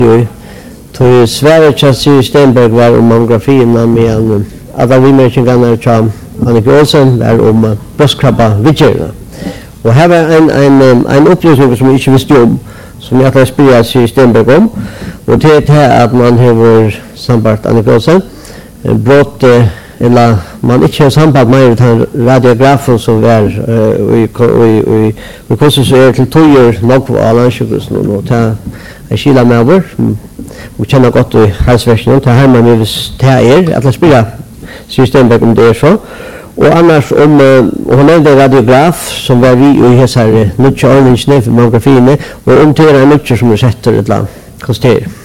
Till Sverige Chassi Stenberg var om mammografin med alla vimerkingarna av Annika Olsen var om bröstkrabba vidgerna. Och här var en upplysning som jag inte visste om, som jag kan spela sig Stenberg om. Och det är att man har sambart Annika Olsen brott eller man inte har samband med den radiografen som är i konstituerar till tojer nog på Alansjukhusen och ta en skila med över och känner gott i halsversionen ta hemma med det att spela Stenberg om det är så. Och annars om hon nämnde radiograf som var vi i här nutcha ordningen för mammografin och om det är nutcha som är sett till ett land kostar